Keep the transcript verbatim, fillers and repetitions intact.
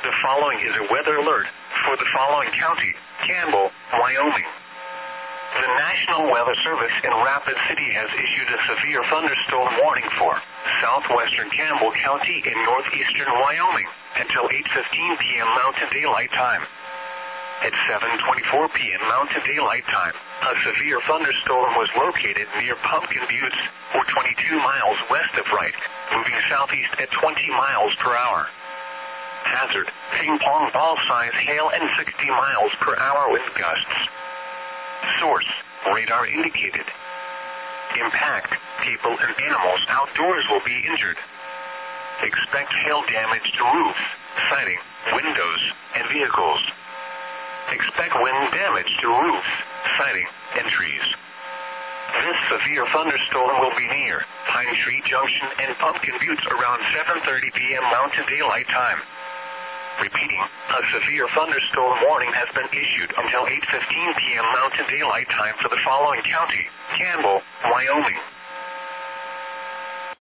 The following is a weather alert for the following county, Campbell, Wyoming. The National Weather Service in Rapid City has issued a severe thunderstorm warning for southwestern Campbell County in northeastern Wyoming until eight fifteen p.m. Mountain Daylight Time. At seven twenty-four p.m. Mountain Daylight Time, a severe thunderstorm was located near Pumpkin Buttes, or twenty-two miles west of Wright, moving southeast at twenty miles per hour. Hazard, ping-pong ball size hail and sixty miles per hour wind gusts. Source, radar indicated. Impact, people and animals outdoors will be injured. Expect hail damage to roofs, siding, windows, and vehicles. Expect wind damage to roofs, siding, and trees. This severe thunderstorm will be near Pine Tree Junction and Pumpkin Buttes around seven thirty p.m. Mountain Daylight Time. Repeating, a severe thunderstorm warning has been issued until eight fifteen p.m. Mountain Daylight Time for the following county, Campbell, Wyoming.